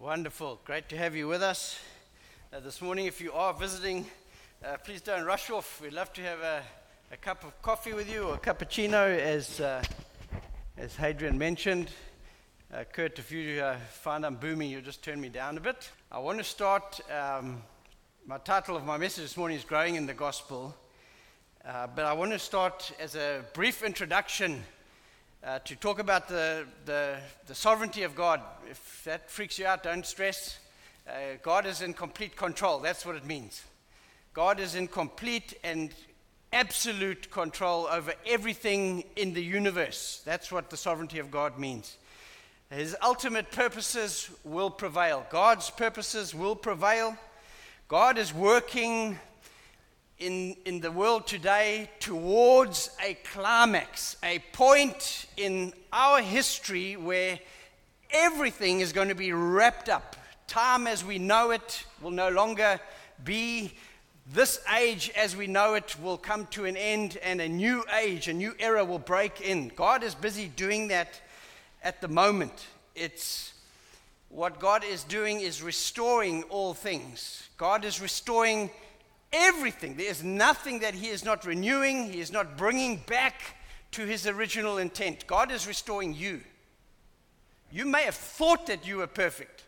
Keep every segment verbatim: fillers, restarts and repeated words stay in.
Wonderful. Great to have you with us uh, this morning. If you are visiting, uh, please don't rush off. We'd love to have a, a cup of coffee with you or a cappuccino, as uh, as Hadrian mentioned. Uh, Kurt, if you uh, find I'm booming, you'll just turn me down a bit. I want to start, um, my title of my message this morning is Growing in the Gospel. Uh, but I want to start as a brief introduction Uh, to talk about the, the the sovereignty of God. If that freaks you out, don't stress. Uh, God is in complete control. That's what it means. God is in complete and absolute control over everything in the universe. That's what the sovereignty of God means. His ultimate purposes will prevail. God's purposes will prevail. God is working In, in the world today towards a climax, a point in our history where everything is going to be wrapped up. Time as we know it will no longer be. This age as we know it will come to an end, and a new age, a new era will break in. God is busy doing that at the moment. It's what God is doing is restoring all things. God is restoring everything. There is nothing that he is not renewing. He is not bringing back to his original intent. God is restoring you. You may have thought that you were perfect,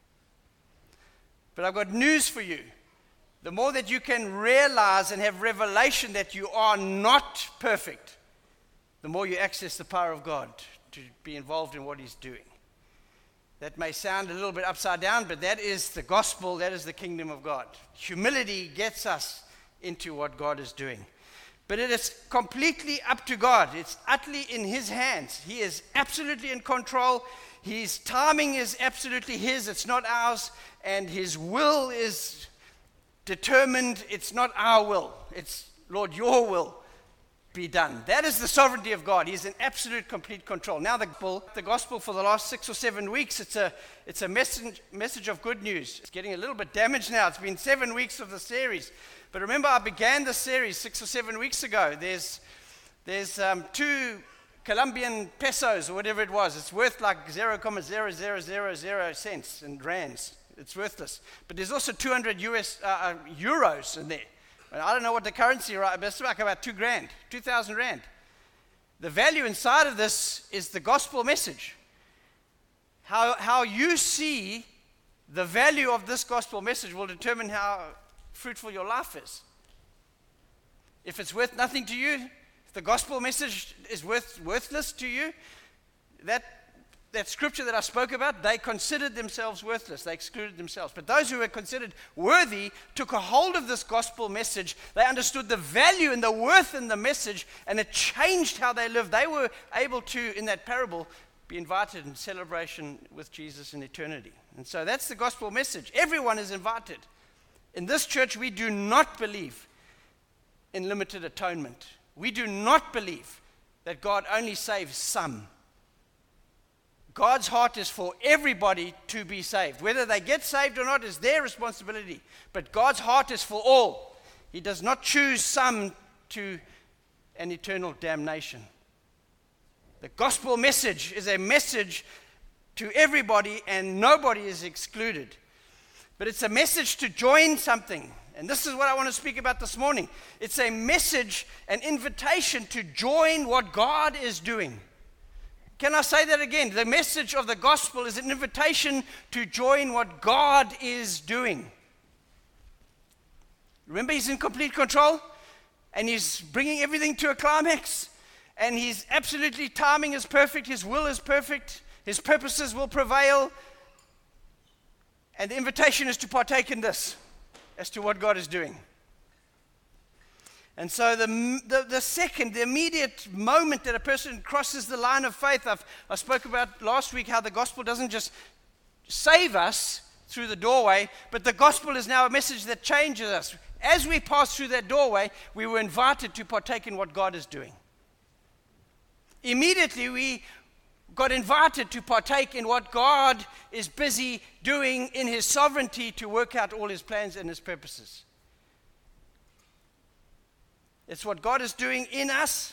but I've got news for you. The more that you can realize and have revelation that you are not perfect, the more you access the power of God to be involved in what he's doing. That may sound a little bit upside down, but that is the gospel. That is the kingdom of God. Humility gets us into what God is doing. But it is completely up to God. It's utterly in his hands. He is absolutely in control. His timing is absolutely his. It's not ours. And his will is determined. It's not our will. It's, Lord, your will be done. That is the sovereignty of God. He's in absolute, complete control. Now the gospel, the gospel for the last six or seven weeks, it's a it's a message message of good news. It's getting a little bit damaged now. It's been seven weeks of the series. But remember, I began the series six or seven weeks ago. There's there's um, two Colombian pesos or whatever it was. It's worth like zero point zero zero zero zero cents in rands. It's worthless. But there's also two hundred U S uh, uh, euros in there. I don't know what the currency, right, but it's like about two grand, two thousand rand. The value inside of this is the gospel message. How, how you see the value of this gospel message will determine how fruitful your life is. If it's worth nothing to you, if the gospel message is worth, worthless to you, that That scripture that I spoke about, they considered themselves worthless. They excluded themselves. But those who were considered worthy took a hold of this gospel message. They understood the value and the worth in the message, and it changed how they lived. They were able to, in that parable, be invited in celebration with Jesus in eternity. And so that's the gospel message. Everyone is invited. In this church, we do not believe in limited atonement. We do not believe that God only saves some. God's heart is for everybody to be saved. Whether they get saved or not is their responsibility. But God's heart is for all. He does not choose some to an eternal damnation. The gospel message is a message to everybody, and nobody is excluded. But it's a message to join something. And this is what I want to speak about this morning. It's a message, an invitation to join what God is doing. Can I say that again? The message of the gospel is an invitation to join what God is doing. Remember, he's in complete control, and he's bringing everything to a climax, and he's absolutely, timing is perfect, his will is perfect, his purposes will prevail, and the invitation is to partake in this as to what God is doing. And so the, the the second, the immediate moment that a person crosses the line of faith, I've, I spoke about last week how the gospel doesn't just save us through the doorway, but the gospel is now a message that changes us. As we pass through that doorway, we were invited to partake in what God is doing. Immediately we got invited to partake in what God is busy doing in his sovereignty to work out all his plans and his purposes. It's what God is doing in us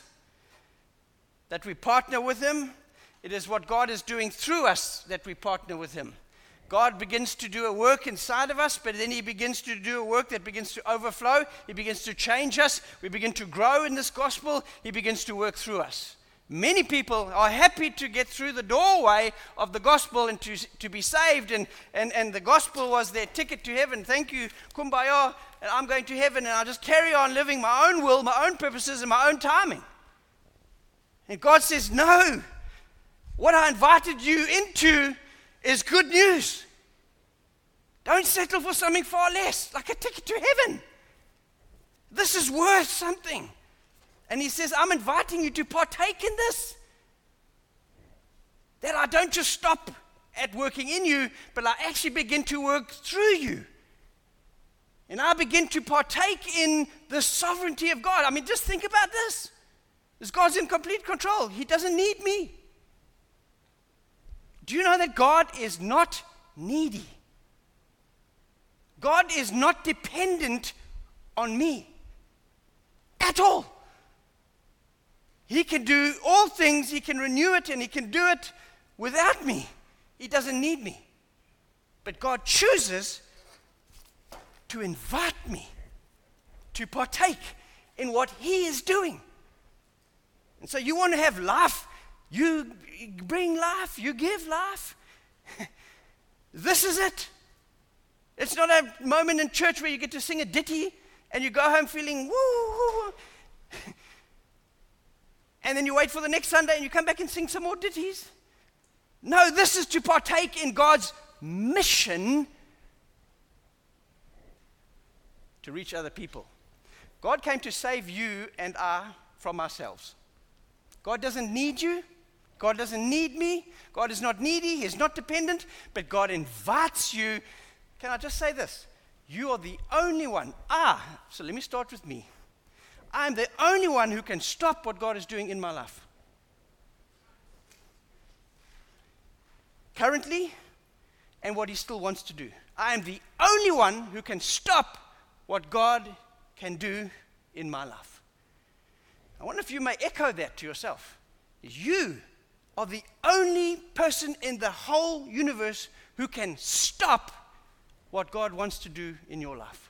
that we partner with him. It is what God is doing through us that we partner with him. God begins to do a work inside of us, but then he begins to do a work that begins to overflow. He begins to change us. We begin to grow in this gospel. He begins to work through us. Many people are happy to get through the doorway of the gospel and to, to be saved, and, and, and the gospel was their ticket to heaven. Thank you, kumbaya, and I'm going to heaven, and I'll just carry on living my own will, my own purposes, and my own timing. And God says, no, what I invited you into is good news. Don't settle for something far less, like a ticket to heaven. This is worth something. And he says, I'm inviting you to partake in this. That I don't just stop at working in you, but I actually begin to work through you. And I begin to partake in the sovereignty of God. I mean, just think about this. This God's in complete control. He doesn't need me. Do you know that God is not needy? God is not dependent on me at all. He can do all things, he can renew it, and he can do it without me. He doesn't need me. But God chooses to invite me to partake in what he is doing. And so you want to have life, you bring life, you give life. This is it. It's not a moment in church where you get to sing a ditty and you go home feeling woo. And then you wait for the next Sunday and you come back and sing some more ditties. No, this is to partake in God's mission to reach other people. God came to save you and I from ourselves. God doesn't need you. God doesn't need me. God is not needy. He is not dependent. But God invites you. Can I just say this? You are the only one. Ah, so let me start with me. I'm the only one who can stop what God is doing in my life. Currently, and what he still wants to do. I am the only one who can stop what God can do in my life. I wonder if you may echo that to yourself. You are the only person in the whole universe who can stop what God wants to do in your life.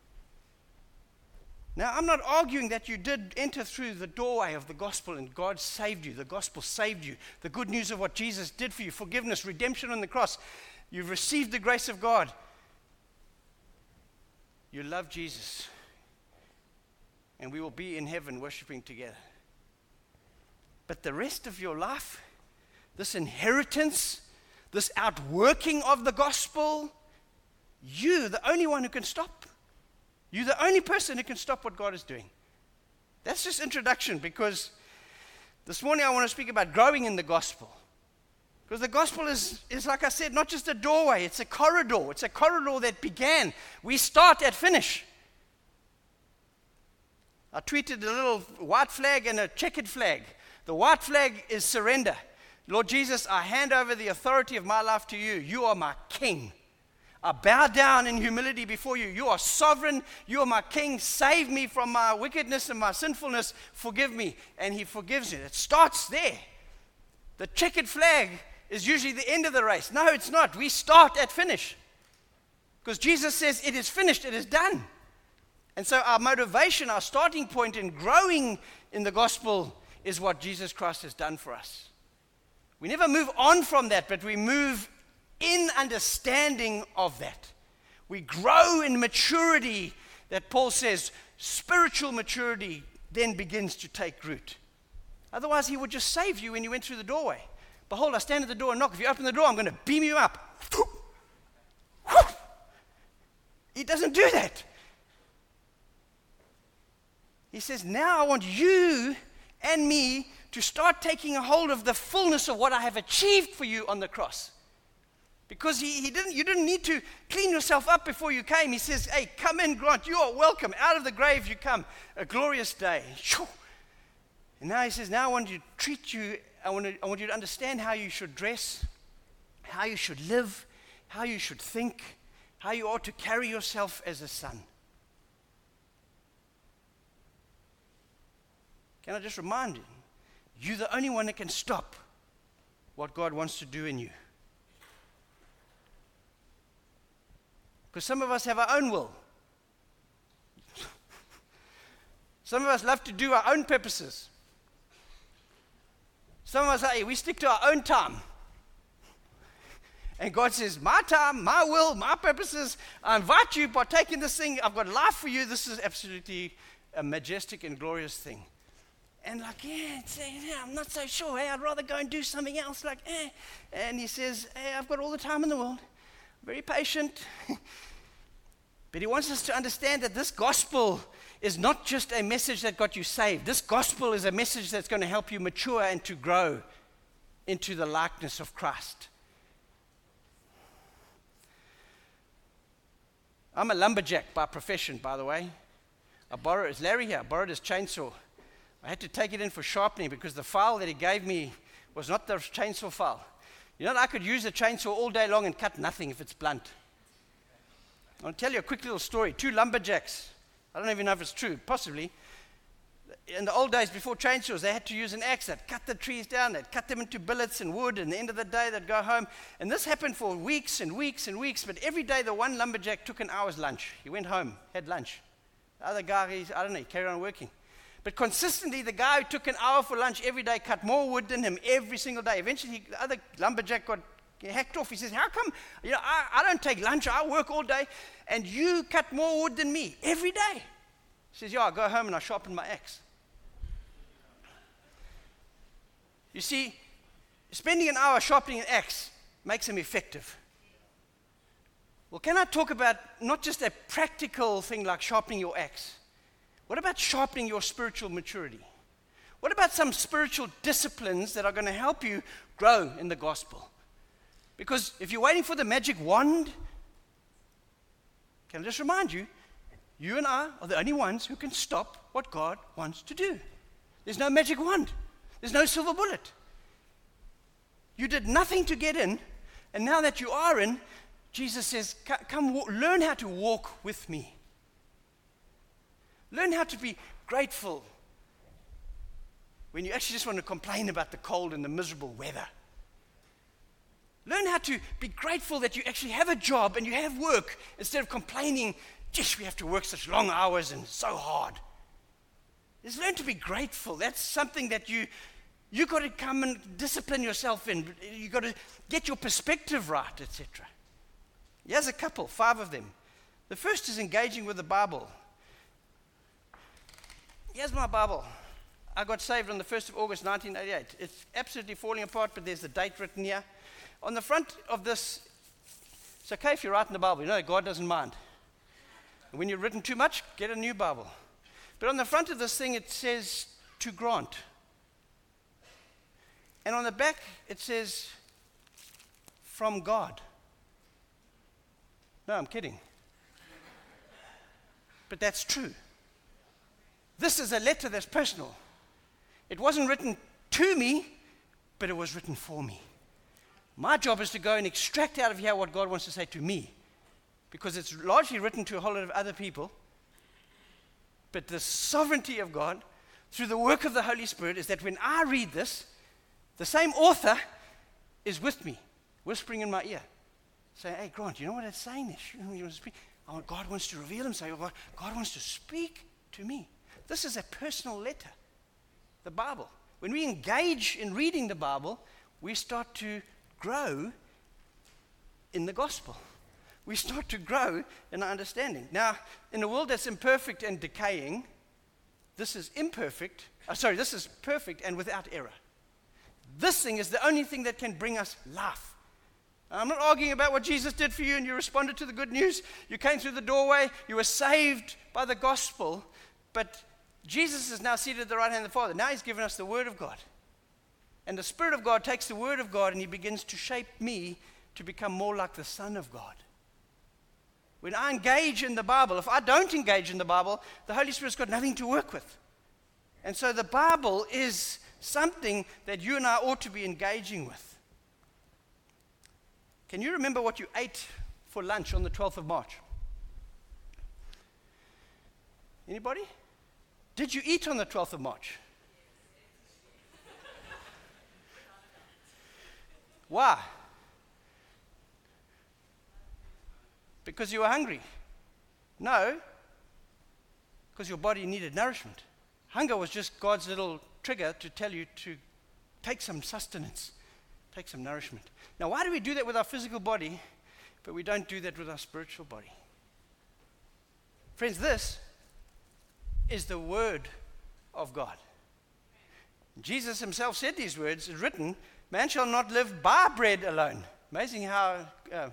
Now, I'm not arguing that you did enter through the doorway of the gospel and God saved you. The gospel saved you. The good news of what Jesus did for you, forgiveness, redemption on the cross. You've received the grace of God. You love Jesus. And we will be in heaven worshiping together. But the rest of your life, this inheritance, this outworking of the gospel, you, the only one who can stop. You're the only person who can stop what God is doing. That's just introduction, because this morning I want to speak about growing in the gospel. Because the gospel is, is, like I said, not just a doorway, it's a corridor. It's a corridor that began. We start at finish. I tweeted a little white flag and a checkered flag. The white flag is surrender. Lord Jesus, I hand over the authority of my life to you. You are my king. I bow down in humility before you. You are sovereign. You are my king. Save me from my wickedness and my sinfulness. Forgive me. And he forgives you. It starts there. The checkered flag is usually the end of the race. No, it's not. We start at finish. Because Jesus says, it is finished. It is done. And so our motivation, our starting point in growing in the gospel is what Jesus Christ has done for us. We never move on from that, but we move in understanding of that. We grow in maturity that Paul says, spiritual maturity then begins to take root. Otherwise, he would just save you when you went through the doorway. Behold, I stand at the door and knock. If you open the door, I'm going to beam you up. He doesn't do that. He says, now I want you and me to start taking a hold of the fullness of what I have achieved for you on the cross. Because he, he didn't, you didn't need to clean yourself up before you came. He says, hey, come in, Grant. You are welcome. Out of the grave you come. A glorious day. And now he says, now I want you to treat you, I want, to, I want you to understand how you should dress, how you should live, how you should think, how you ought to carry yourself as a son. Can I just remind you, you're the only one that can stop what God wants to do in you. Because some of us have our own will. Some of us love to do our own purposes. Some of us, hey, we stick to our own time. And God says, my time, my will, my purposes, I invite you, partake in this thing. I've got life for you. This is absolutely a majestic and glorious thing. And like, yeah, it's, yeah, I'm not so sure. Hey, I'd rather go and do something else. Like, eh. And he says, hey, I've got all the time in the world. Very patient. But he wants us to understand that this gospel is not just a message that got you saved. This gospel is a message that's going to help you mature and to grow into the likeness of Christ. I'm a lumberjack by profession, by the way. I borrowed, it's Larry here, I borrowed his chainsaw. I had to take it in for sharpening because the file that he gave me was not the chainsaw file. You know, I could use a chainsaw all day long and cut nothing if it's blunt. I'll tell you a quick little story. Two lumberjacks, I don't even know if it's true, possibly. In the old days, before chainsaws, they had to use an axe that cut the trees down, they'd cut them into billets and wood, and at the end of the day, they'd go home. And this happened for weeks and weeks and weeks, but every day the one lumberjack took an hour's lunch. He went home, had lunch. The other guy, he, I don't know, he carried on working. But consistently, the guy who took an hour for lunch every day cut more wood than him every single day. Eventually, he, the other lumberjack got hacked off. He says, how come, you know, I, I don't take lunch, I work all day, and you cut more wood than me every day? He says, yeah, I go home and I sharpen my axe. You see, spending an hour sharpening an axe makes him effective. Well, can I talk about not just a practical thing like sharpening your axe? What about sharpening your spiritual maturity? What about some spiritual disciplines that are going to help you grow in the gospel? Because if you're waiting for the magic wand, can I just remind you, you and I are the only ones who can stop what God wants to do. There's no magic wand. There's no silver bullet. You did nothing to get in, and now that you are in, Jesus says, come walk, learn how to walk with me. Learn how to be grateful when you actually just want to complain about the cold and the miserable weather. Learn how to be grateful that you actually have a job and you have work instead of complaining, geez, we have to work such long hours and so hard. Just learn to be grateful. That's something that you you got to come and discipline yourself in. You got to get your perspective right, et cetera. Here's a couple, five of them. The first is engaging with the Bible. Here's my Bible. I got saved on the first of August nineteen eighty-eight. It's absolutely falling apart, but there's the date written here. On the front of this, it's okay if you write in the Bible. You know, God doesn't mind. And when you've written too much, get a new Bible. But on the front of this thing, it says, to grant. And on the back, it says, from God. No, I'm kidding. But that's true. This is a letter that's personal. It wasn't written to me, but it was written for me. My job is to go and extract out of here what God wants to say to me, because it's largely written to a whole lot of other people. But the sovereignty of God, through the work of the Holy Spirit, is that when I read this, the same author is with me, whispering in my ear, saying, hey, Grant, you know what it's saying? God wants to reveal himself. God wants to speak to me. This is a personal letter, the Bible. When we engage in reading the Bible, we start to grow in the gospel. We start to grow in our understanding. Now, in a world that's imperfect and decaying, this is imperfect, uh, sorry, this is perfect and without error. This thing is the only thing that can bring us life. I'm not arguing about what Jesus did for you and you responded to the good news. You came through the doorway, you were saved by the gospel, but Jesus is now seated at the right hand of the Father. Now he's given us the Word of God. And the Spirit of God takes the Word of God and he begins to shape me to become more like the Son of God. When I engage in the Bible, if I don't engage in the Bible, the Holy Spirit's got nothing to work with. And so the Bible is something that you and I ought to be engaging with. Can you remember what you ate for lunch on the twelfth of March? Anybody? Did you eat on the twelfth of March? Why? Because you were hungry. No, because your body needed nourishment. Hunger was just God's little trigger to tell you to take some sustenance, take some nourishment. Now, why do we do that with our physical body, but we don't do that with our spiritual body? Friends, this is the Word of God. Jesus himself said these words, it's written, man shall not live by bread alone. Amazing how uh,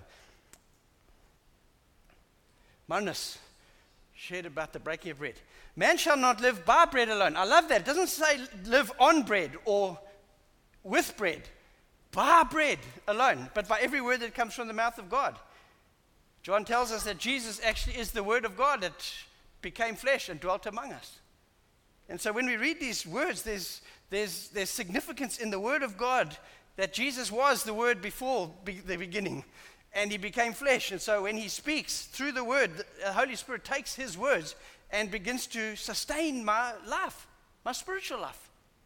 Manus shared about the breaking of bread. Man shall not live by bread alone. I love that. It doesn't say live on bread or with bread. By bread alone, but by every word that comes from the mouth of God. John tells us that Jesus actually is the Word of God that became flesh and dwelt among us. And so when we read these words, there's, there's, there's significance in the Word of God that Jesus was the Word before be, the beginning, and he became flesh. And so when he speaks through the Word, the Holy Spirit takes his words and begins to sustain my life, my spiritual life.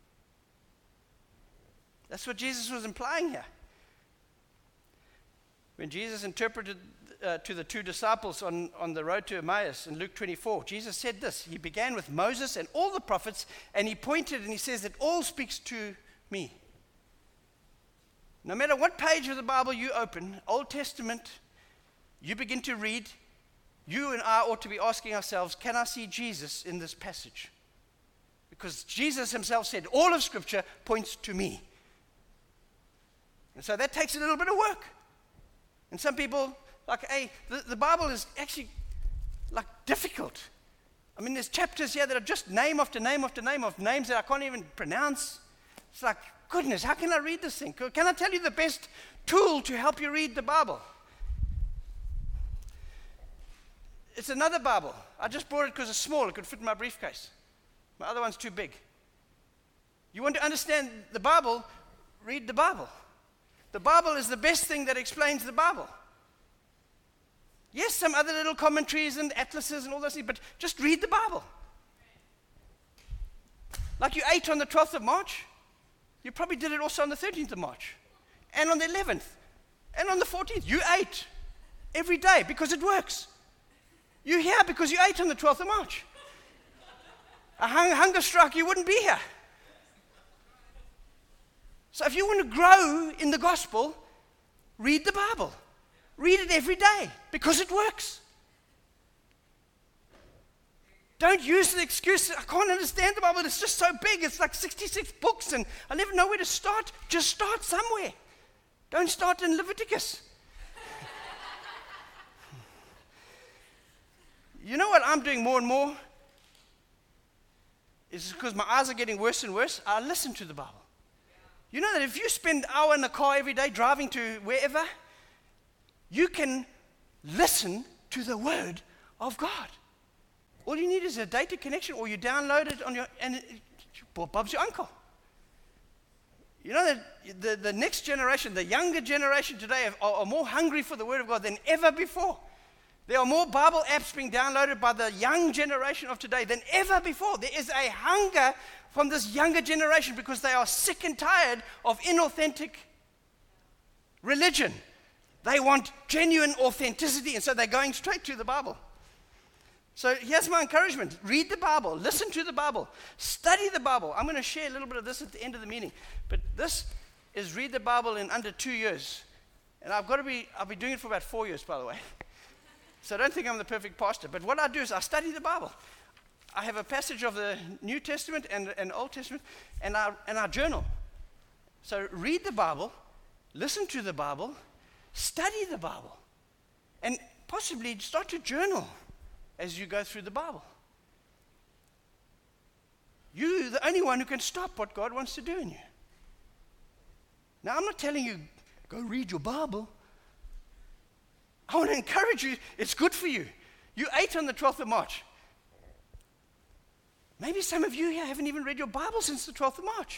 That's what Jesus was implying here. When Jesus interpreted uh, to the two disciples on, on the road to Emmaus in Luke twenty-four, Jesus said this. He began with Moses and all the prophets, and he pointed and he says that all speaks to me. No matter what page of the Bible you open, Old Testament, you begin to read, you and I ought to be asking ourselves, can I see Jesus in this passage? Because Jesus himself said, all of Scripture points to me. And so that takes a little bit of work. And some people, like, hey, the, the Bible is actually, like, difficult. I mean, there's chapters here that are just name after name after name of names that I can't even pronounce. It's like, goodness, how can I read this thing? Can I tell you the best tool to help you read the Bible? It's another Bible. I just bought it because it's small. It could fit in my briefcase. My other one's too big. You want to understand the Bible, read the Bible. The Bible is the best thing that explains the Bible. Yes, some other little commentaries and atlases and all those things, but just read the Bible. Like you ate on the twelfth of March, you probably did it also on the thirteenth of March, and on the eleventh, and on the fourteenth. You ate every day because it works. You're here because you ate on the twelfth of March. A hung- hunger strike, you wouldn't be here. So if you want to grow in the gospel, read the Bible. Read it every day because it works. Don't use the excuse, I can't understand the Bible, it's just so big, it's like sixty-six books and I never know where to start. Just start somewhere. Don't start in Leviticus. You know what I'm doing more and more? Is because my eyes are getting worse and worse. I listen to the Bible. You know that if you spend an hour in the car every day driving to wherever, you can listen to the Word of God. All you need is a data connection, or you download it on your, and it, Bob's your uncle. You know that the, the next generation, the younger generation today are, are more hungry for the Word of God than ever before. There are more Bible apps being downloaded by the young generation of today than ever before. There is a hunger from this younger generation because they are sick and tired of inauthentic religion. They want genuine authenticity, and so they're going straight to the Bible. So here's my encouragement. Read the Bible. Listen to the Bible. Study the Bible. I'm going to share a little bit of this at the end of the meeting. But this is read the Bible in under two years. And I've got to be, I'll be doing it for about four years, by the way. So I don't think I'm the perfect pastor. But what I do is I study the Bible. I have a passage of the New Testament and an Old Testament, and I, and I journal. So read the Bible, listen to the Bible, study the Bible, and possibly start to journal as you go through the Bible. You're the only one who can stop what God wants to do in you. Now, I'm not telling you, go read your Bible. I want to encourage you, it's good for you. You ate on the twelfth of March. Maybe some of you here haven't even read your Bible since the twelfth of March.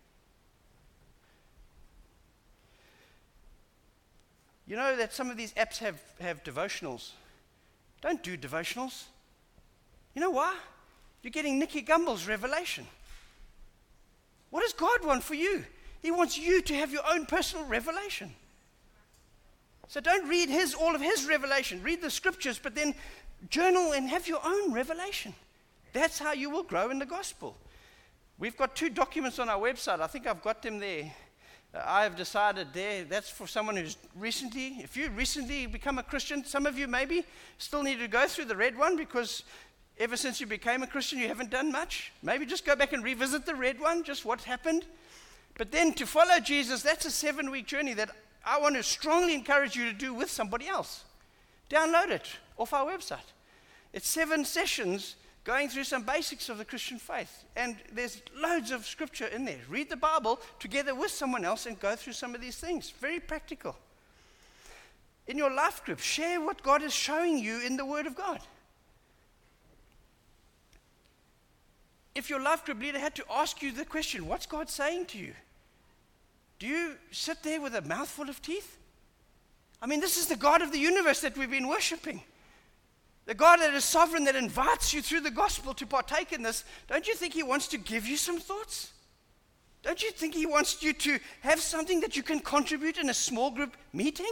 You know that some of these apps have, have devotionals. Don't do devotionals. You know why? You're getting Nicky Gumbel's revelation. What does God want for you? He wants you to have your own personal revelation. So don't read his all of his revelation. Read the scriptures, but then journal and have your own revelation. That's how you will grow in the gospel. We've got two documents on our website. I think I've got them there. Uh, I have decided there, that's for someone who's recently, if you recently become a Christian, some of you maybe still need to go through the red one because ever since you became a Christian, you haven't done much. Maybe just go back and revisit the red one, just what happened. But then to follow Jesus, that's a seven-week journey that I want to strongly encourage you to do with somebody else. Download it off our website. It's seven sessions going through some basics of the Christian faith. And there's loads of scripture in there. Read the Bible together with someone else and go through some of these things. Very practical. In your life group, share what God is showing you in the Word of God. If your life group leader had to ask you the question, what's God saying to you? Do you sit there with a mouthful of teeth? I mean, this is the God of the universe that we've been worshiping. The God that is sovereign, that invites you through the gospel to partake in this. Don't you think he wants to give you some thoughts? Don't you think he wants you to have something that you can contribute in a small group meeting?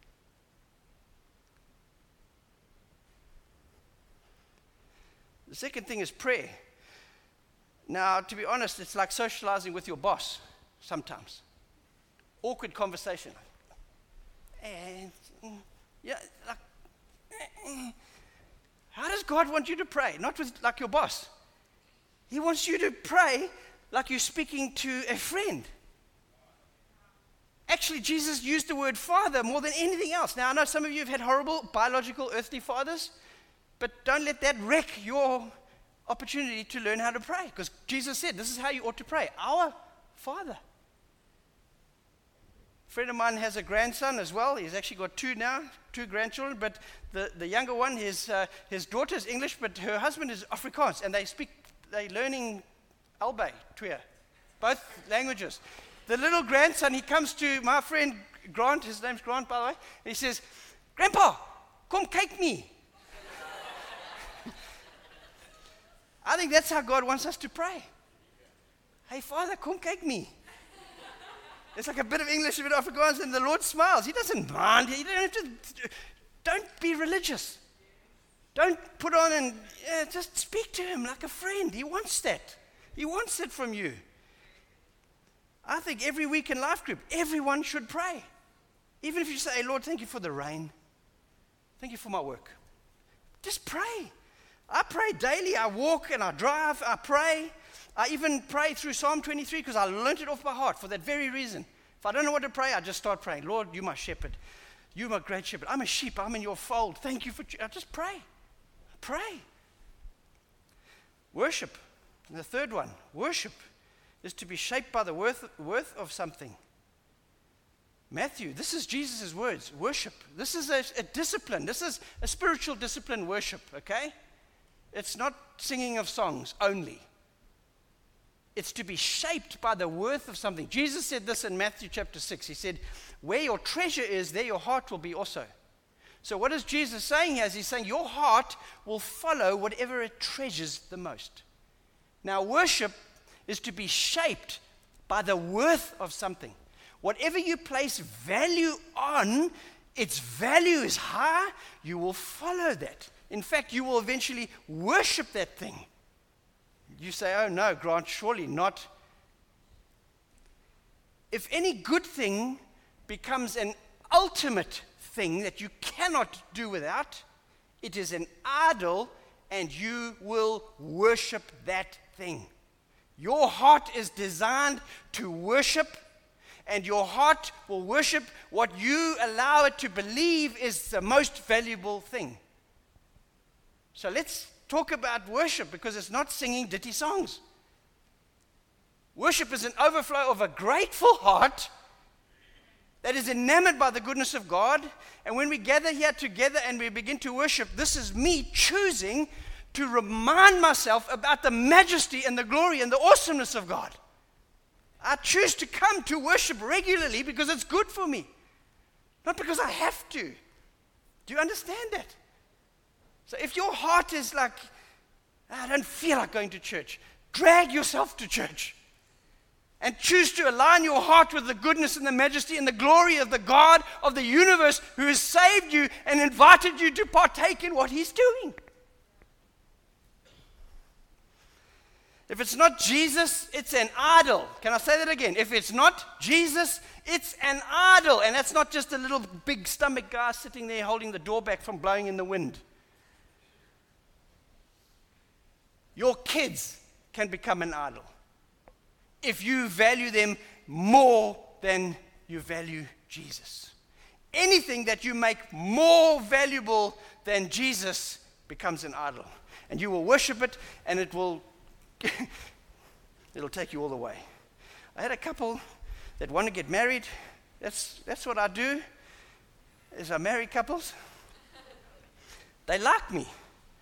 The second thing is prayer. Now, to be honest, it's like socializing with your boss sometimes. Awkward conversation. And, yeah, like, how does God want you to pray? Not with like your boss. He wants you to pray like you're speaking to a friend. Actually, Jesus used the word father more than anything else. Now, I know some of you have had horrible biological earthly fathers, but don't let that wreck your opportunity to learn how to pray. Because Jesus said, this is how you ought to pray. Our Father. A friend of mine has a grandson as well. He's actually got two now, two grandchildren. But the, the younger one, his, uh, his daughter is English, but her husband is Afrikaans. And they speak, they're learning Albay, Twier, both languages. The little grandson, he comes to my friend Grant, his name's Grant, by the way, and he says, Grandpa, come cake me. I think that's how God wants us to pray. Hey, Father, come cake me. It's like a bit of English, a bit of Afrikaans, and the Lord smiles. He doesn't mind. You don't have to. Don't be religious. Don't put on and yeah, just speak to him like a friend. He wants that. He wants it from you. I think every week in life group, everyone should pray. Even if you say, hey, Lord, thank you for the rain. Thank you for my work. Just pray. I pray daily. I walk and I drive. I pray. I even pray through Psalm twenty-three because I learned it off by heart for that very reason. If I don't know what to pray, I just start praying. Lord, you're my shepherd. You're my great shepherd. I'm a sheep. I'm in your fold. Thank you for... I just pray. Pray. Worship. And the third one, worship is to be shaped by the worth, worth of something. Matthew, this is Jesus' words. Worship. This is a, a discipline. This is a spiritual discipline, worship, okay? It's not singing of songs only. It's to be shaped by the worth of something. Jesus said this in Matthew chapter six. He said, where your treasure is, there your heart will be also. So what is Jesus saying here? He's saying your heart will follow whatever it treasures the most. Now, worship is to be shaped by the worth of something. Whatever you place value on, its value is high, you will follow that. In fact, you will eventually worship that thing. You say, oh no, Grant, surely not. If any good thing becomes an ultimate thing that you cannot do without, it is an idol and you will worship that thing. Your heart is designed to worship, and your heart will worship what you allow it to believe is the most valuable thing. So let's talk about worship, because it's not singing ditty songs. Worship is an overflow of a grateful heart that is enamored by the goodness of God. And when we gather here together and we begin to worship, this is me choosing to remind myself about the majesty and the glory and the awesomeness of God. I choose to come to worship regularly because it's good for me, not because I have to. Do you understand that? So if your heart is like, I don't feel like going to church, drag yourself to church. and choose to align your heart with the goodness and the majesty and the glory of the God of the universe who has saved you and invited you to partake in what he's doing. If it's not Jesus, it's an idol. Can I say that again? If it's not Jesus, it's an idol. And that's not just a little big stomach guy sitting there holding the door back from blowing in the wind. Your kids can become an idol if you value them more than you value Jesus. Anything that you make more valuable than Jesus becomes an idol. And you will worship it, and it will it'll take you all the way. I had a couple that want to get married. That's that's what I do, is I marry couples. They like me.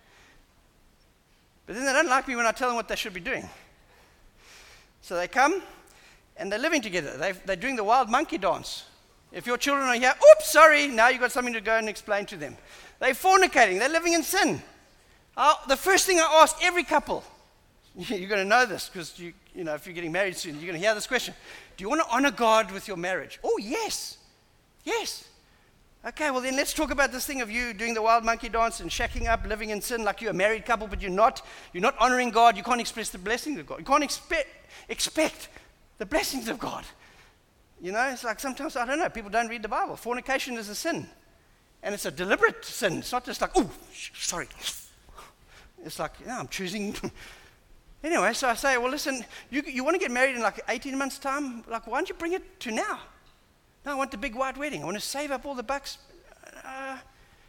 But then they don't like me when I tell them what they should be doing. So they come, and they're living together. They've, they're doing the wild monkey dance. If your children are here, oops, sorry, now you've got something to go and explain to them. They're fornicating. They're living in sin. I'll, the first thing I ask every couple, you're going to know this because you, you know, if you're getting married soon, you're going to hear this question. Do you want to honor God with your marriage? Oh, yes. Yes. Okay, well then let's talk about this thing of you doing the wild monkey dance and shacking up, living in sin like you're a married couple, but you're not. You're not honoring God. You can't express the blessings of God. You can't expect, expect the blessings of God. You know, it's like sometimes, I don't know, people don't read the Bible. Fornication is a sin. And it's a deliberate sin. It's not just like, oh, sorry. It's like, yeah, I'm choosing. Anyway, so I say, well, listen, you, you want to get married in like eighteen months' time? Like, why don't you bring it to now? No, I want the big white wedding. I want to save up all the bucks. Uh,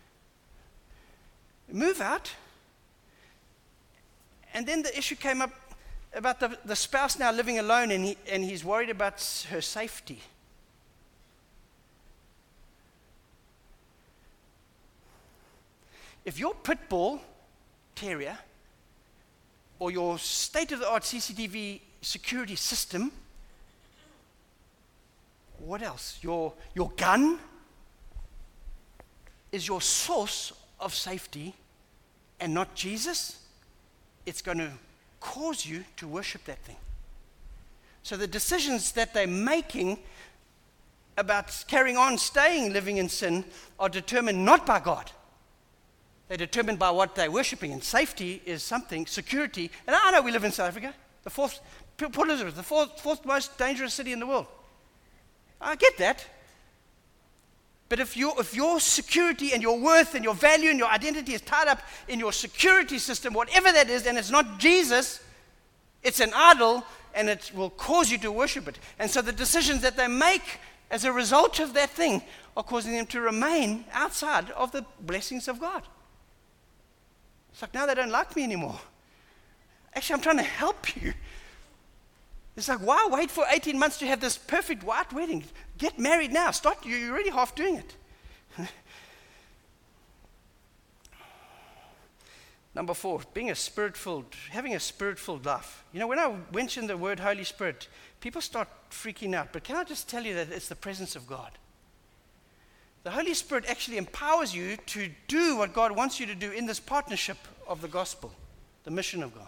move out. And then the issue came up about the, the spouse now living alone, and, he, and he's worried about her safety. If your pit bull terrier or your state-of-the-art C C T V security system, what else? Your, your gun is your source of safety and not Jesus, it's going to cause you to worship that thing. So the decisions that they're making about carrying on, staying, living in sin are determined not by God. They're determined by what they're worshiping. And safety is something, security. And I know we live in South Africa, the fourth, Port Elizabeth, the fourth, fourth most dangerous city in the world. I get that. But if, you, if your security and your worth and your value and your identity is tied up in your security system, whatever that is, and it's not Jesus, it's an idol, and it will cause you to worship it. And so the decisions that they make as a result of that thing are causing them to remain outside of the blessings of God. It's like, now they don't like me anymore. Actually, I'm trying to help you. It's like, why wait for eighteen months to have this perfect white wedding? Get married now. Start. You're already half doing it. Number four, being a spirit-filled, having a spirit-filled life. You know, when I mention the word Holy Spirit, people start freaking out. But can I just tell you that it's the presence of God? The Holy Spirit actually empowers you to do what God wants you to do in this partnership of the gospel, the mission of God.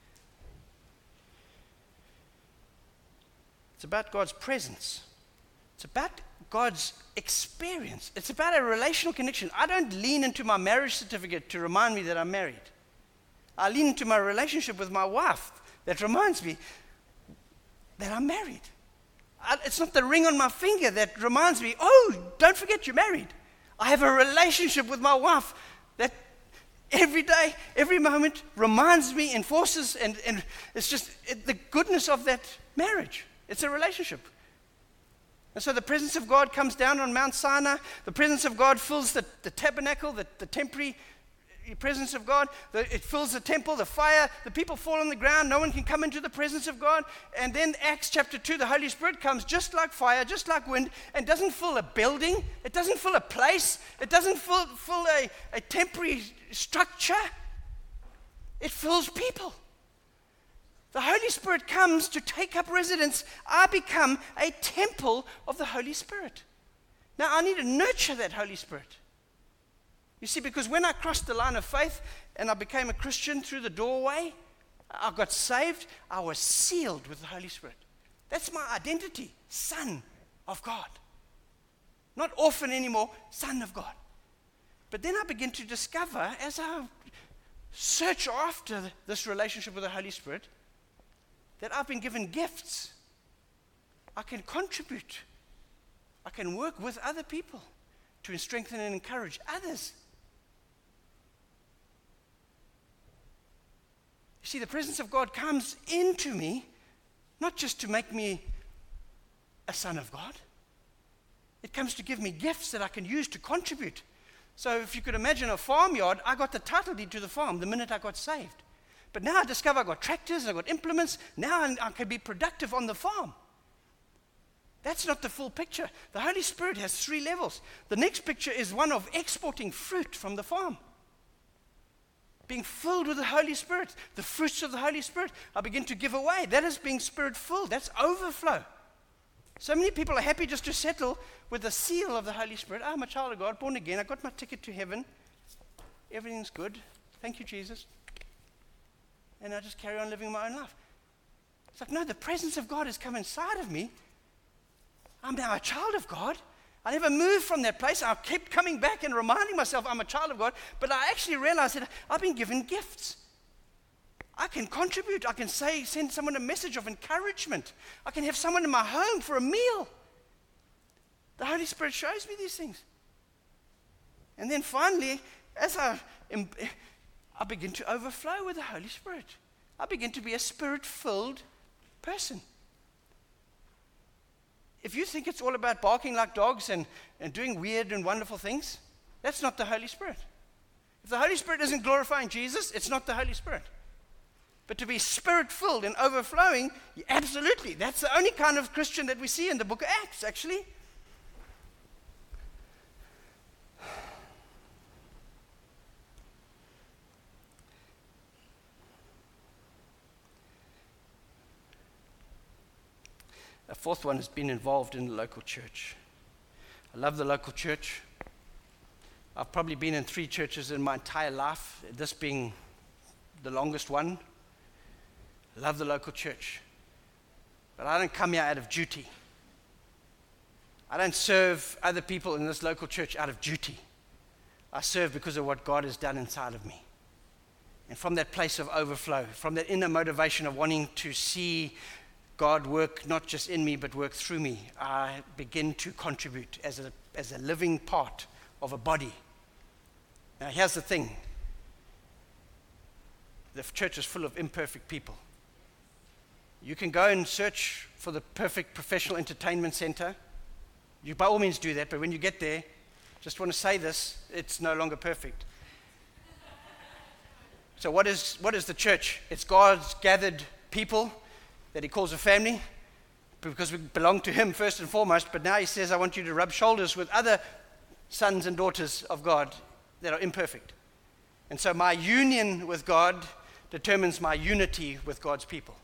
It's about God's presence. It's about God's experience. It's about a relational connection. I don't lean into my marriage certificate to remind me that I'm married. I lean into my relationship with my wife that reminds me that I'm married. I, it's not the ring on my finger that reminds me, oh, don't forget you're married. I have a relationship with my wife that every day, every moment reminds me, enforces, and, and it's just it, the goodness of that marriage. It's a relationship. And so the presence of God comes down on Mount Sinai. The presence of God fills the, the tabernacle, the, the temporary presence of God. The, it fills the temple, the fire. The people fall on the ground. No one can come into the presence of God. And then Acts chapter two, the Holy Spirit comes just like fire, just like wind, and doesn't fill a building. It doesn't fill a place. It doesn't fill, fill a, a temporary structure. It fills people. The Holy Spirit comes to take up residence. I become a temple of the Holy Spirit. Now, I need to nurture that Holy Spirit. You see, because when I crossed the line of faith and I became a Christian through the doorway, I got saved, I was sealed with the Holy Spirit. That's my identity, son of God. Not orphan anymore, son of God. But then I begin to discover, as I search after this relationship with the Holy Spirit, that I've been given gifts. I can contribute. I can work with other people to strengthen and encourage others. You see, the presence of God comes into me, not just to make me a son of God. It comes to give me gifts that I can use to contribute. So if you could imagine a farmyard, I got the title deed to the farm the minute I got saved. But now I discover I got tractors, I got implements. Now I can be productive on the farm. That's not the full picture. The Holy Spirit has three levels. The next picture is one of exporting fruit from the farm. Being filled with the Holy Spirit, the fruits of the Holy Spirit, I begin to give away. That is being Spirit-filled. That's overflow. So many people are happy just to settle with the seal of the Holy Spirit. Oh, I'm a child of God, born again. I got my ticket to heaven. Everything's good. Thank you, Jesus. And I just carry on living my own life. It's like, no, the presence of God has come inside of me. I'm now a child of God. I never moved from that place. I kept coming back and reminding myself I'm a child of God. But I actually realized that I've been given gifts. I can contribute. I can say, send someone a message of encouragement. I can have someone in my home for a meal. The Holy Spirit shows me these things. And then finally, as I, I begin to overflow with the Holy Spirit. I begin to be a Spirit-filled person. If you think it's all about barking like dogs and, and doing weird and wonderful things, that's not the Holy Spirit. If the Holy Spirit isn't glorifying Jesus, it's not the Holy Spirit. But to be Spirit-filled and overflowing, absolutely. That's the only kind of Christian that we see in the book of Acts, actually. A fourth one has been involved in the local church. I love the local church. I've probably been in three churches in my entire life, this being the longest one. I love the local church. But I don't come here out of duty. I don't serve other people in this local church out of duty. I serve because of what God has done inside of me. And from that place of overflow, from that inner motivation of wanting to see God work not just in me, but work through me, I begin to contribute as a, as a living part of a body. Now, here's the thing. The church is full of imperfect people. You can go and search for the perfect professional entertainment center. You by all means do that, but when you get there, just want to say this, it's no longer perfect. So what is, what is the church? It's God's gathered people that he calls a family, because we belong to him first and foremost, but now he says, I want you to rub shoulders with other sons and daughters of God that are imperfect. And so my union with God determines my unity with God's people.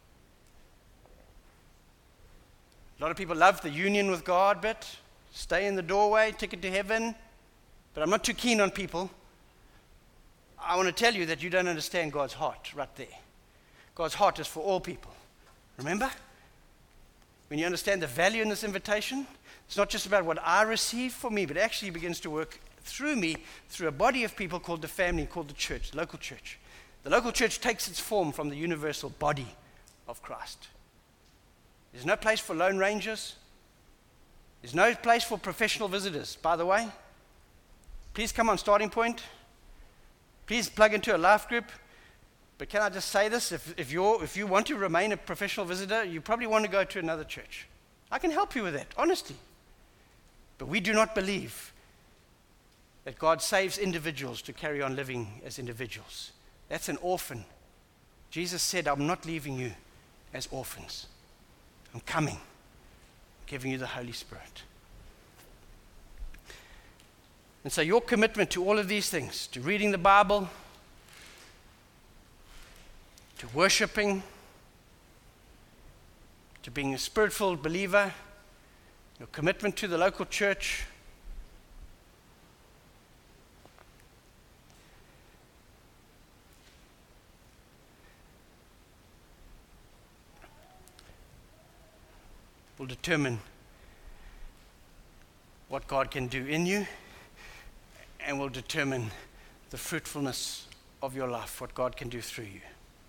A lot of people love the union with God bit, stay in the doorway, ticket to heaven, but I'm not too keen on people. I want to tell you that you don't understand God's heart right there. God's heart is for all people. Remember? When you understand the value in this invitation, it's not just about what I receive for me, but actually begins to work through me, through a body of people called the family, called the church, the local church. The local church takes its form from the universal body of Christ. There's no place for lone rangers. There's no place for professional visitors, by the way. Please come on Starting Point. Please plug into a life group. But can I just say this? If, if, you're, if you want to remain a professional visitor, you probably want to go to another church. I can help you with that, honestly. But we do not believe that God saves individuals to carry on living as individuals. That's an orphan. Jesus said, I'm not leaving you as orphans. I'm coming, giving you the Holy Spirit. And so your commitment to all of these things, to reading the Bible, to worshiping, to being a Spirit-filled believer, your commitment to the local church, will determine what God can do in you and will determine the fruitfulness of your life, what God can do through you.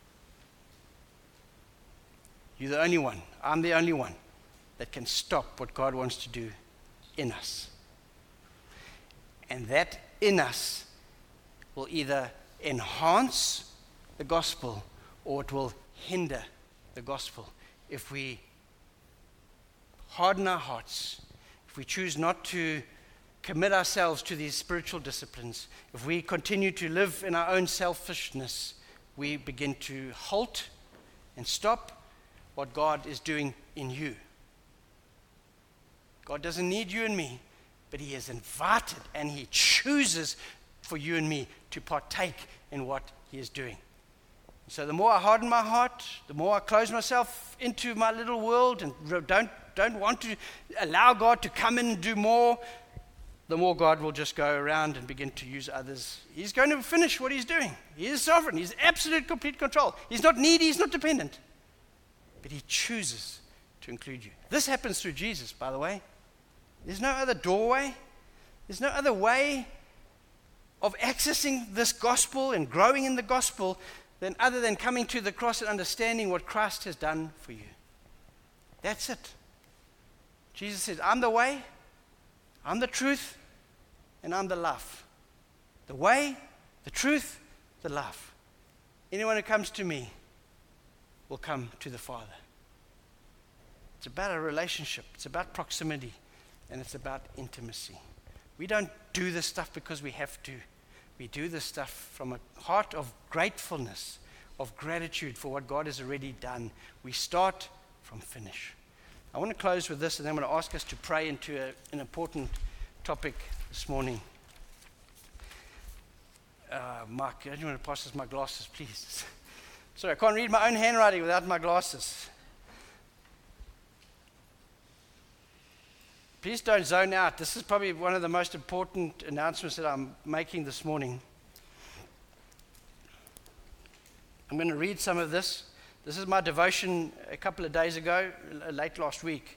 You're the only one, I'm the only one that can stop what God wants to do in us. And that in us will either enhance the gospel or it will hinder the gospel. If we harden our hearts, if we choose not to commit ourselves to these spiritual disciplines, if we continue to live in our own selfishness, we begin to halt and stop what God is doing in you. God doesn't need you and me, but He is invited and He chooses for you and me to partake in what He is doing. So the more I harden my heart, the more I close myself into my little world and don't, don't want to allow God to come in and do more, the more God will just go around and begin to use others. He's going to finish what He's doing. He is sovereign. He's absolute, complete control. He's not needy. He's not dependent. But He chooses to include you. This happens through Jesus, by the way. There's no other doorway. There's no other way of accessing this gospel and growing in the gospel than other than coming to the cross and understanding what Christ has done for you. That's it. Jesus said, I'm the way, I'm the truth, and I'm the life. The way, the truth, the life. Anyone who comes to me will come to the Father. It's about a relationship. It's about proximity. And it's about intimacy. We don't do this stuff because we have to. We do this stuff from a heart of gratefulness, of gratitude for what God has already done. We start from finish. I want to close with this, and then I'm going to ask us to pray into a, an important topic this morning. Uh, Mark, I don't want to pass us my glasses, please. Sorry, I can't read my own handwriting without my glasses. Please don't zone out. This is probably one of the most important announcements that I'm making this morning. I'm going to read some of this. This is my devotion a couple of days ago, late last week.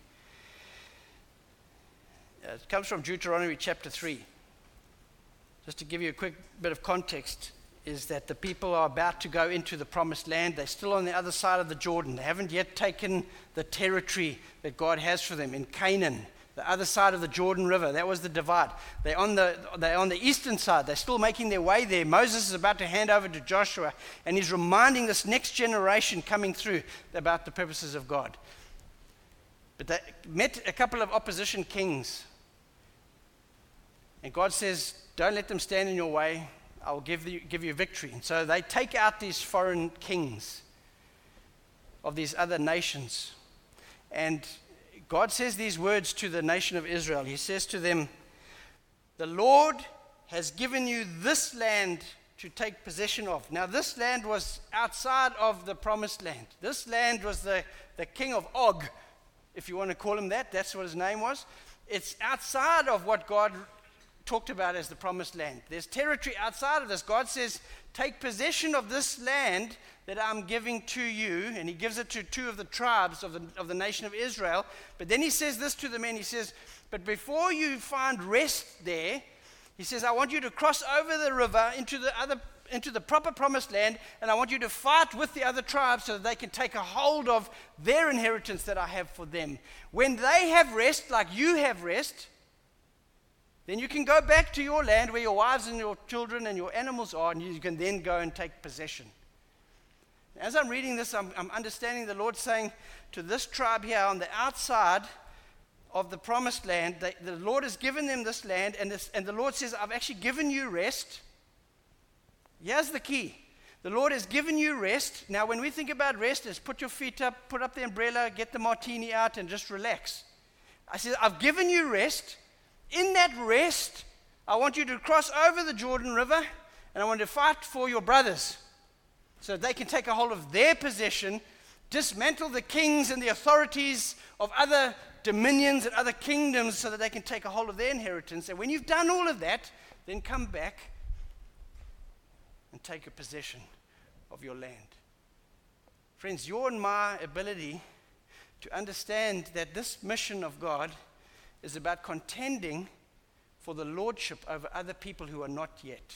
It comes from Deuteronomy chapter three. Just to give you a quick bit of context, is that the people are about to go into the promised land. They're still on the other side of the Jordan. They haven't yet taken the territory that God has for them in Canaan. The other side of the Jordan River, that was the divide. They're on the, they're on the eastern side. They're still making their way there. Moses is about to hand over to Joshua, and he's reminding this next generation coming through about the purposes of God. But they met a couple of opposition kings. And God says, don't let them stand in your way. I will give you, give you victory. And so they take out these foreign kings of these other nations. And God says these words to the nation of Israel. He says to them, the Lord has given you this land to take possession of. Now, this land was outside of the promised land. This land was the, the king of Og, if you want to call him that. That's what his name was. It's outside of what God talked about as the promised land. There's territory outside of this. God says, take possession of this land that I'm giving to you, and he gives it to two of the tribes of the, of the nation of Israel. But then he says this to the men. He says, but before you find rest there, he says, I want you to cross over the river into the other, into the proper promised land, and I want you to fight with the other tribes so that they can take a hold of their inheritance that I have for them. When they have rest, like you have rest, then you can go back to your land where your wives and your children and your animals are, and you can then go and take possession. As I'm reading this, I'm, I'm understanding the Lord saying to this tribe here on the outside of the promised land, they, the Lord has given them this land, and, this, and the Lord says, I've actually given you rest. Here's the key. The Lord has given you rest. Now, when we think about rest, is put your feet up, put up the umbrella, get the martini out, and just relax. I said, I've given you rest. In that rest, I want you to cross over the Jordan River, and I want to fight for your brothers, so they can take a hold of their possession, dismantle the kings and the authorities of other dominions and other kingdoms so that they can take a hold of their inheritance. And when you've done all of that, then come back and take a possession of your land. Friends, your and my ability to understand that this mission of God is about contending for the lordship over other people who are not yet.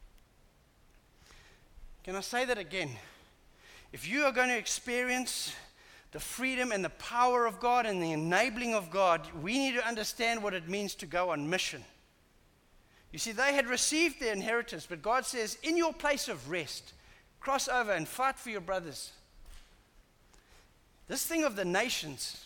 Can I say that again? If you are going to experience the freedom and the power of God and the enabling of God, we need to understand what it means to go on mission. You see, they had received their inheritance, but God says, in your place of rest, cross over and fight for your brothers. This thing of the nations,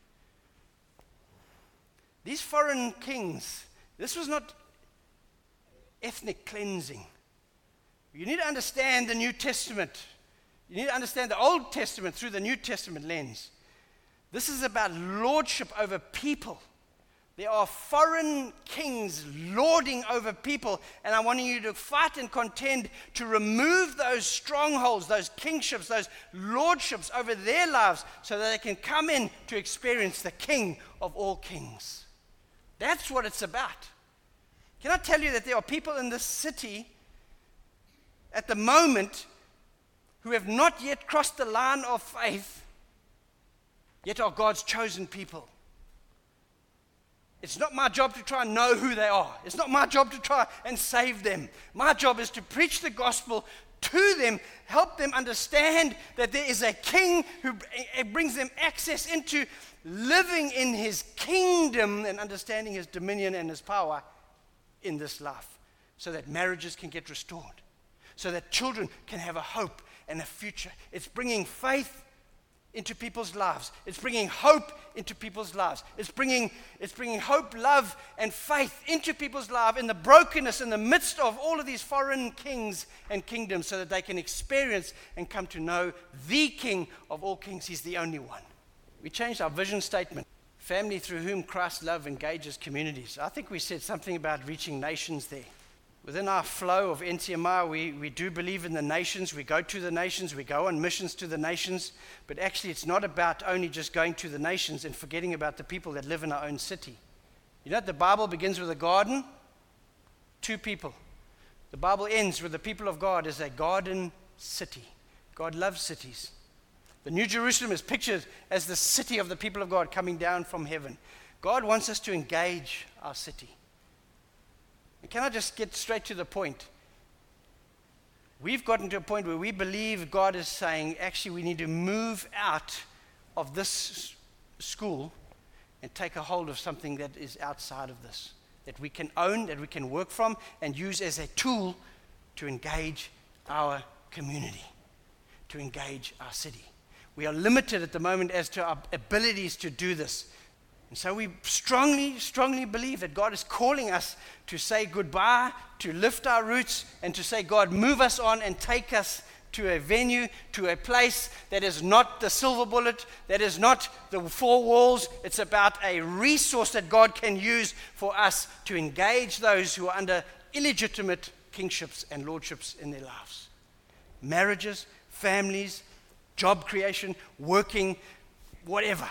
these foreign kings, this was not ethnic cleansing. You need to understand the New Testament. You need to understand the Old Testament through the New Testament lens. This is about lordship over people. There are foreign kings lording over people, and I want you to fight and contend to remove those strongholds, those kingships, those lordships over their lives so that they can come in to experience the King of all kings. That's what it's about. Can I tell you that there are people in this city at the moment who have not yet crossed the line of faith, yet are God's chosen people. It's not my job to try and know who they are. It's not my job to try and save them. My job is to preach the gospel to them, help them understand that there is a king who brings them access into living in his kingdom and understanding his dominion and his power in this life, so that marriages can get restored, so that children can have a hope and a future. It's bringing faith into people's lives. It's bringing hope into people's lives. It's bringing, it's bringing hope, love, and faith into people's lives in the brokenness, in the midst of all of these foreign kings and kingdoms, so that they can experience and come to know the King of all kings. He's the only one. We changed our vision statement. Family through whom Christ's love engages communities. I think we said something about reaching nations there. Within our flow of N C M I, we, we do believe in the nations. We go to the nations. We go on missions to the nations. But actually, it's not about only just going to the nations and forgetting about the people that live in our own city. You know, the Bible begins with a garden, two people. The Bible ends with the people of God as a garden city. God loves cities. The New Jerusalem is pictured as the city of the people of God coming down from heaven. God wants us to engage our city. Can I just get straight to the point? We've gotten to a point where we believe God is saying, actually, we need to move out of this school and take a hold of something that is outside of this, that we can own, that we can work from, and use as a tool to engage our community, to engage our city. We are limited at the moment as to our abilities to do this. And so we strongly, strongly believe that God is calling us to say goodbye, to lift our roots, and to say, God, move us on and take us to a venue, to a place that is not the silver bullet, that is not the four walls. It's about a resource that God can use for us to engage those who are under illegitimate kingships and lordships in their lives. Marriages, families, job creation, working, whatever.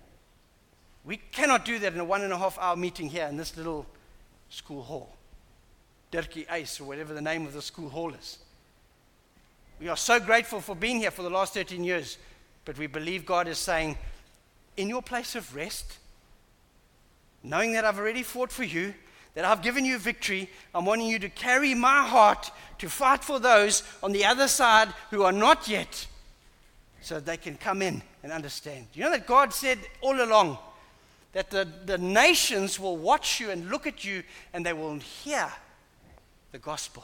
We cannot do that in a one and a half hour meeting here in this little school hall. Dirkie Ace, or whatever the name of the school hall is. We are so grateful for being here for the last thirteen years, but we believe God is saying, in your place of rest, knowing that I've already fought for you, that I've given you victory, I'm wanting you to carry my heart to fight for those on the other side who are not yet, so that they can come in and understand. You know that God said all along, that the, the nations will watch you and look at you and they will hear the gospel.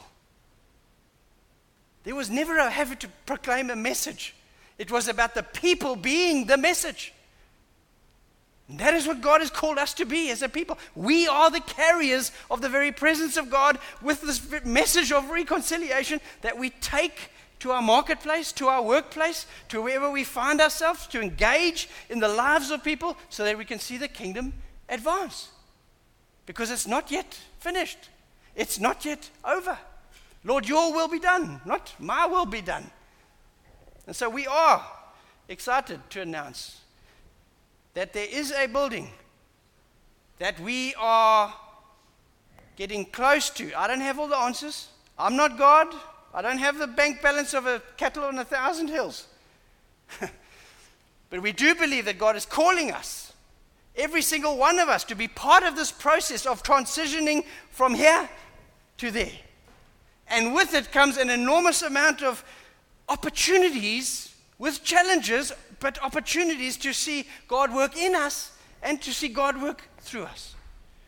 There was never a having to proclaim a message. It was about the people being the message. And that is what God has called us to be as a people. We are the carriers of the very presence of God with this message of reconciliation that we take to our marketplace, to our workplace, to wherever we find ourselves, to engage in the lives of people so that we can see the kingdom advance. Because it's not yet finished. It's not yet over. Lord, your will be done, not my will be done. And so we are excited to announce that there is a building that we are getting close to. I don't have all the answers. I'm not God. I don't have the bank balance of a cattle on a thousand hills. But we do believe that God is calling us, every single one of us, to be part of this process of transitioning from here to there. And with it comes an enormous amount of opportunities with challenges, but opportunities to see God work in us and to see God work through us.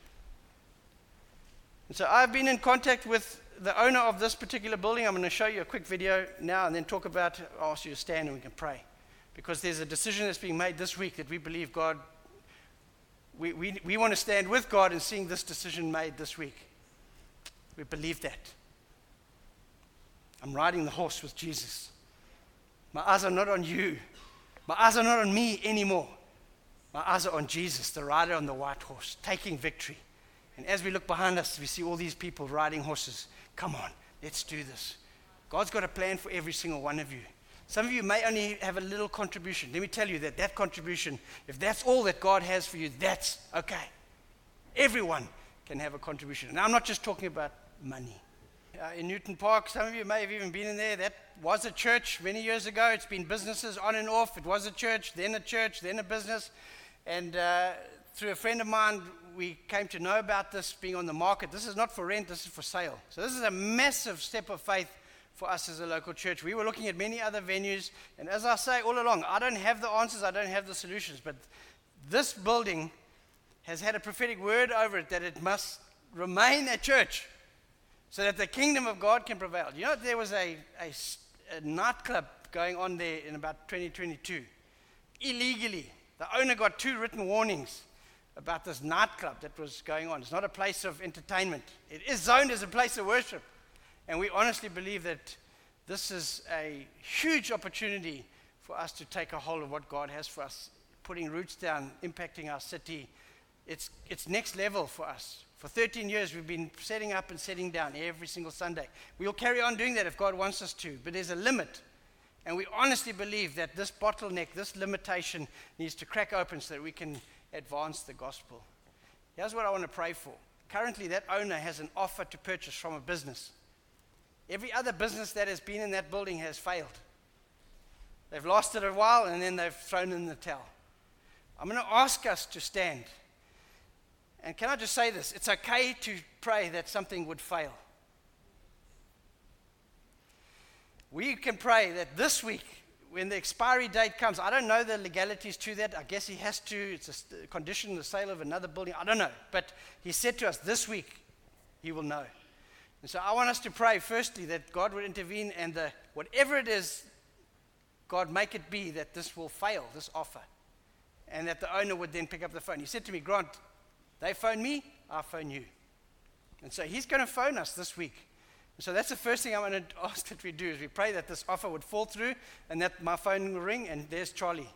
And so I've been in contact with the owner of this particular building. I'm going to show you a quick video now and then talk about, I'll ask you to stand and we can pray. Because there's a decision that's being made this week that we believe God, we, we, we want to stand with God in seeing this decision made this week. We believe that. I'm riding the horse with Jesus. My eyes are not on you. My eyes are not on me anymore. My eyes are on Jesus, the rider on the white horse, taking victory. And as we look behind us, we see all these people riding horses. Come on, let's do this. God's got a plan for every single one of you. Some of you may only have a little contribution. Let me tell you that that contribution, if that's all that God has for you, that's okay. Everyone can have a contribution. And I'm not just talking about money. Uh, in Newton Park, some of you may have even been in there. That was a church many years ago. It's been businesses on and off. It was a church, then a church, then a business. And uh, through a friend of mine, we came to know about this being on the market. This is not for rent, this is for sale. So this is a massive step of faith for us as a local church. We were looking at many other venues. And as I say all along, I don't have the answers, I don't have the solutions. But this building has had a prophetic word over it that it must remain a church, so that the kingdom of God can prevail. You know, there was a, a, a nightclub going on there in about twenty twenty-two. Illegally. The owner got two written warnings about this nightclub that was going on. It's not a place of entertainment. It is zoned as a place of worship. And we honestly believe that this is a huge opportunity for us to take a hold of what God has for us, putting roots down, impacting our city. It's, it's next level for us. For thirteen years, we've been setting up and setting down every single Sunday. We'll carry on doing that if God wants us to, but there's a limit. And we honestly believe that this bottleneck, this limitation, needs to crack open so that we can advance the gospel. Here's what I want to pray for. Currently, that owner has an offer to purchase from a business. Every other business that has been in that building has failed. They've lasted a while, and then they've thrown in the towel. I'm going to ask us to stand. And can I just say this? It's okay to pray that something would fail. We can pray that this week, when the expiry date comes, I don't know the legalities to that. I guess he has to. It's a condition, the sale of another building. I don't know. But he said to us, this week, he will know. And so I want us to pray, firstly, that God would intervene and the, whatever it is, God make it be that this will fail, this offer. And that the owner would then pick up the phone. He said to me, Grant, they phone me, I phone you. And so he's going to phone us this week. And so that's the first thing I want to ask that we do, is we pray that this offer would fall through and that my phone will ring and there's Charlie.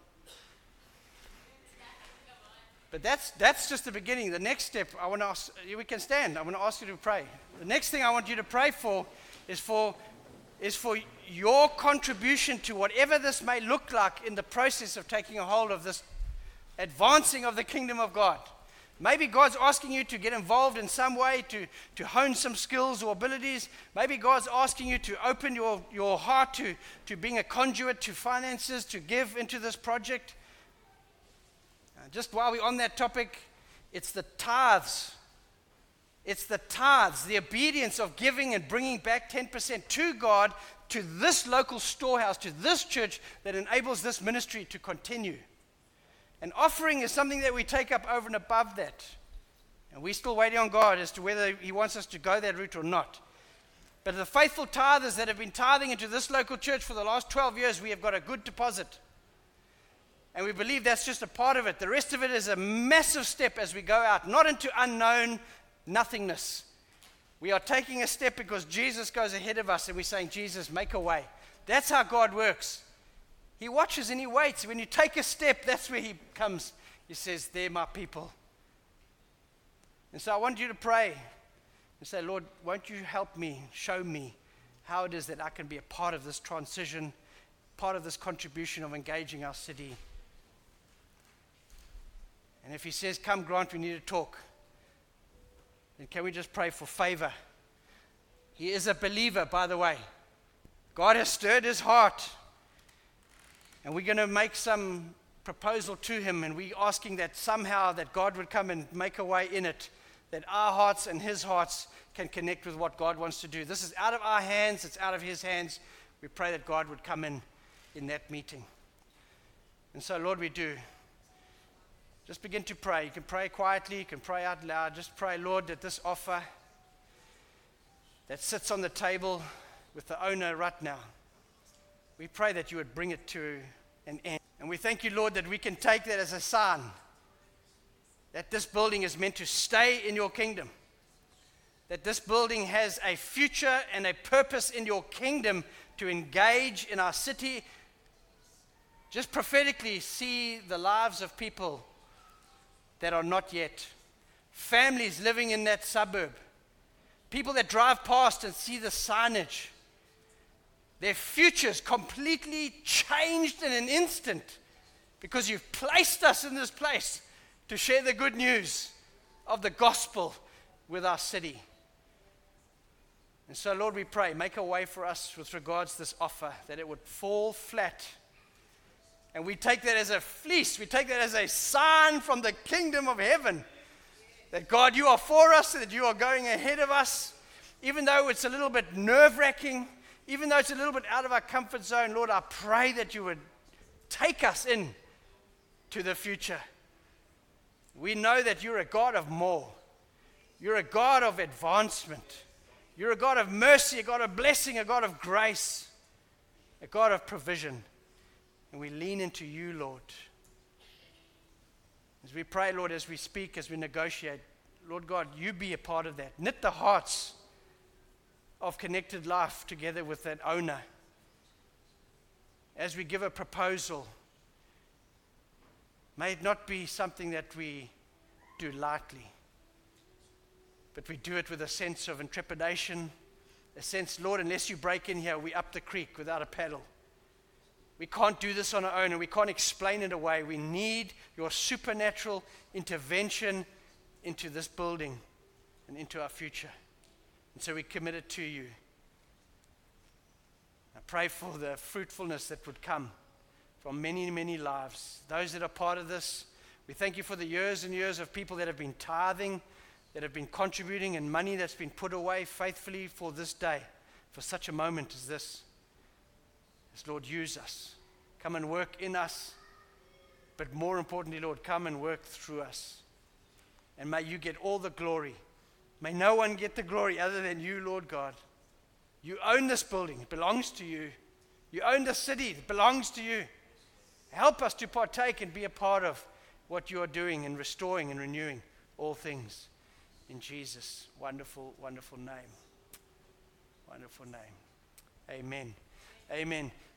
But that's that's just the beginning. The next step, I want to ask, we can stand. I want to ask you to pray. The next thing I want you to pray for is for is for your contribution to whatever this may look like in the process of taking a hold of this advancing of the kingdom of God. Maybe God's asking you to get involved in some way, to, to hone some skills or abilities. Maybe God's asking you to open your, your heart to, to being a conduit to finances, to give into this project. Uh, just while we're on that topic, it's the tithes. It's the tithes, the obedience of giving and bringing back ten percent to God, to this local storehouse, to this church, that enables this ministry to continue. And offering is something that we take up over and above that. And we're still waiting on God as to whether he wants us to go that route or not. But the faithful tithers that have been tithing into this local church for the last twelve years, we have got a good deposit. And we believe that's just a part of it. The rest of it is a massive step as we go out, not into unknown nothingness. We are taking a step because Jesus goes ahead of us and we're saying, Jesus, make a way. That's how God works. He watches and he waits. When you take a step, that's where he comes. He says, they're my people. And so I want you to pray and say, Lord, won't you help me, show me how it is that I can be a part of this transition, part of this contribution of engaging our city. And if he says, come, Grant, we need to talk, then can we just pray for favor? He is a believer, by the way. God has stirred his heart. And we're going to make some proposal to him, and we're asking that somehow that God would come and make a way in it, that our hearts and his hearts can connect with what God wants to do. This is out of our hands, it's out of his hands. We pray that God would come in in that meeting. And so, Lord, we do. Just begin to pray. You can pray quietly, you can pray out loud. Just pray, Lord, that this offer that sits on the table with the owner right now, we pray that you would bring it to an end. And we thank you, Lord, that we can take that as a sign that this building is meant to stay in your kingdom, that this building has a future and a purpose in your kingdom to engage in our city. Just prophetically see the lives of people that are not yet, families living in that suburb, people that drive past and see the signage, their futures completely changed in an instant because you've placed us in this place to share the good news of the gospel with our city. And so, Lord, we pray, make a way for us with regards to this offer, that it would fall flat. And we take that as a fleece, we take that as a sign from the kingdom of heaven, that God, you are for us, that you are going ahead of us, even though it's a little bit nerve-wracking, even though it's a little bit out of our comfort zone. Lord, I pray that you would take us in to the future. We know that you're a God of more. You're a God of advancement. You're a God of mercy, a God of blessing, a God of grace, a God of provision. And we lean into you, Lord. As we pray, Lord, as we speak, as we negotiate, Lord God, you be a part of that. Knit the hearts of Connected Life together with that owner. As we give a proposal, may it not be something that we do lightly, but we do it with a sense of intrepidation, a sense, Lord, unless you break in here, we up the creek without a paddle. We can't do this on our own, and we can't explain it away. We need your supernatural intervention into this building and into our future. And so we commit it to you. I pray for the fruitfulness that would come from many, many lives. Those that are part of this, we thank you for the years and years of people that have been tithing, that have been contributing, and money that's been put away faithfully for this day, for such a moment as this. As Lord, use us. Come and work in us. But more importantly, Lord, come and work through us. And may you get all the glory. May no one get the glory other than you, Lord God. You own this building. It belongs to you. You own the city. It belongs to you. Help us to partake and be a part of what you are doing and restoring and renewing all things. In Jesus' wonderful, wonderful name. Wonderful name. Amen. Amen.